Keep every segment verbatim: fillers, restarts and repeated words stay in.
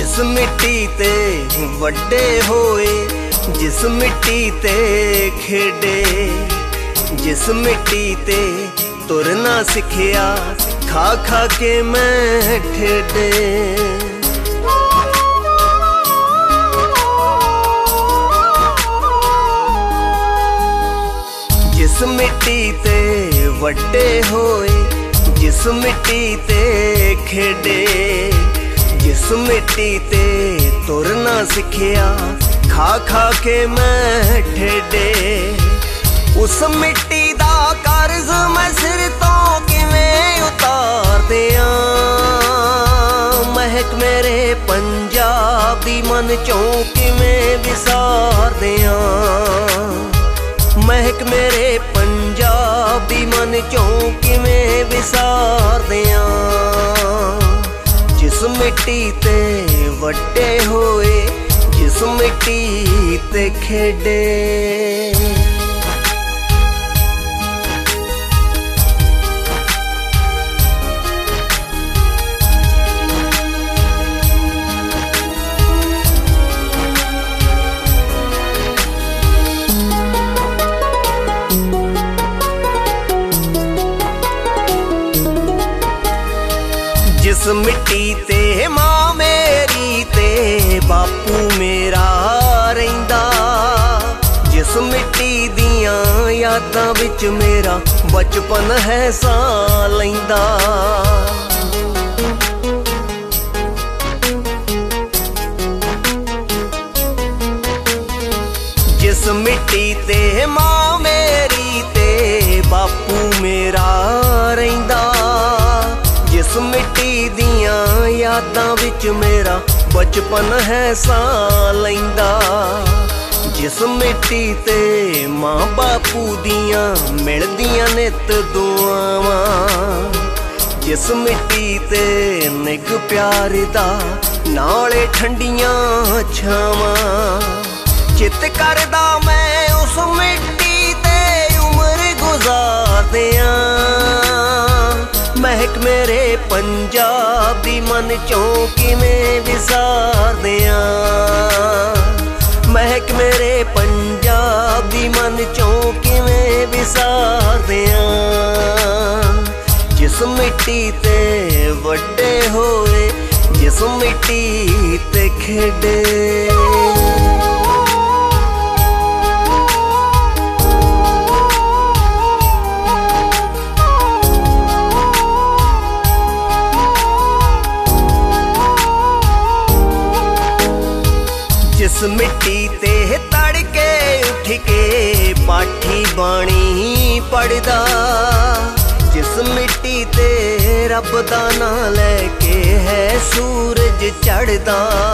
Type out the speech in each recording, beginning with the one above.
जिस मिट्टी ते वड्डे होए, जिस मिट्टी ते खेडे, जिस मिट्टी ते तुरना सिखिया, खा खा के मैं ठेडे। जिस मिट्टी ते वड्डे होए, जिस मिट्टी ते खेडे, जिस मिट्टी ते तुरना सिखिया, खा खा के मैं ठेडे। उस मिट्टी दा कर्ज मैं सिर तो किवें उतार दियां, महक मेरे पंजाब दी मन चों किवें विसार दियां, महक मेरे पंजाब दी मन चों किवें विसार दियां। जिस मिट्टी ते वड्डे होए, जिस मिट्टी ते खेडे। जिस मिट्टी ते मां मेरी ते बापू मेरा रहिंदा, जिस मिट्टी दियां यादां विच मेरा बचपन है सा लैंदा। जिस मिट्टी ते मां मेरी ते बापू मेरा रहिंदा, जिस मिट्टी दियां यादां विच मेरा बचपन है सा लैंदा। जिस मिट्टी ते मां बापू दियां मिलदियां नित दुआवां, जिस मिट्टी ते निग प्यार दा नाले ठंडियां छावां। चित करदा मैं उस मिट्टी ते उम्र गुजार दियां, महक मेरे पंजाब दी मन चों किवें विसार दियां, महक मेरे पंजाब दी मन चों किवें विसार दियां। जिस मिट्टी ते वड्डे होए, जिस मिट्टी ते खेडे। जिस मिट्टी ते तड़के उठ के पाठी बाणी पढ़दा, जिस मिट्टी ते रब दा नां लैके है सूरज चढ़दा।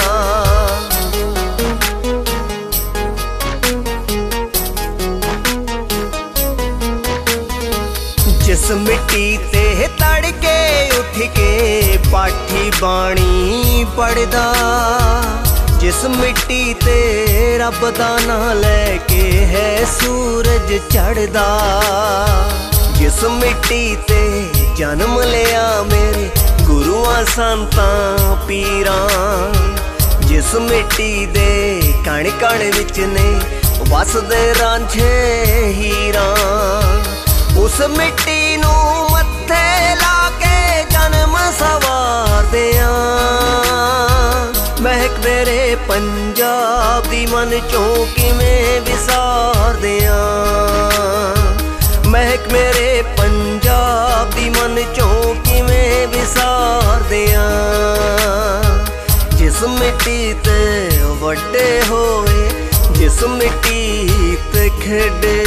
जिस मिट्टी ते तड़के उठ के पाठी बाणी पढ़दा, जिस मिट्टी ते रब दा नां लैके है सूरज चढ़दा। जिस मिट्टी ते जन्म लिया मेरे गुरुआं संतां पीरां, जिस मिट्टी दे कण कण विच ने वसदे रांझे हीरां। उस मिट्टी नूं मत्थे ला के जन्म सवार दियां, महक मेरे पंजाब दी मन चों किवें विसार दियां, महक मेरे पंजाब दी मन चों किवें विसार दियां। जिस मिट्टी ते वड्डे होए, जिस मिट्टी ते खेडे।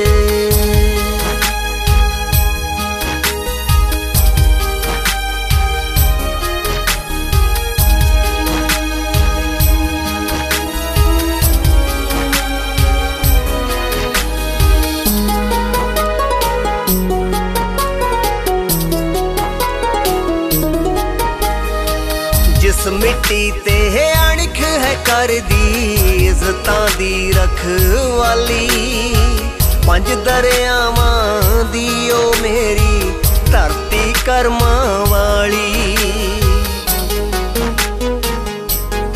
जिस मिट्टी ते अणख है कर दी इज्जतां दी रखवाली, पंज दरियावां दी ओ मेरी धरती करमां वाली।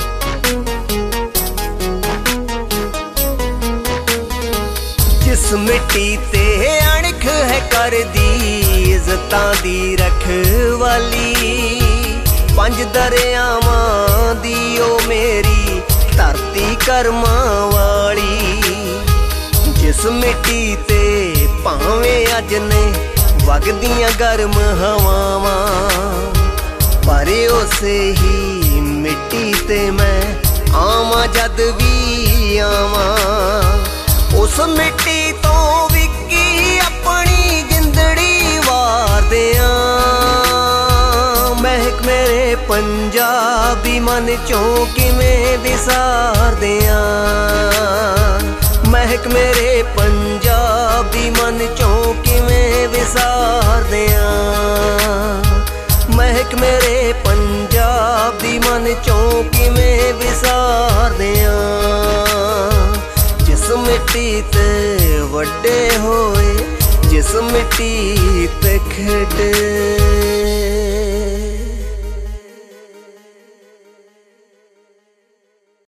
करदी इज्जतां दी रखवाली। पंज दरियावां दी ओ मेरी धरती करमां वाली। जिस मिट्टी ते भावें अज ने वगदियां गर्म हवावां, पर उसे ही मिट्टी ते मैं आवां जद भी आवां। उस मिट्टी तो विकी अपनी जिंदड़ी वार दियां। महक मेरे पंजाबी मन चों किवें विसार दियां। महक मेरे पंजाबी मन चों किवें विसार दियां। महक मेरे पंजाबी मन चों किवें विसार दियां। जिस मिट्टी ते वड्डे होए, जिस मिट्टी ते खेडे।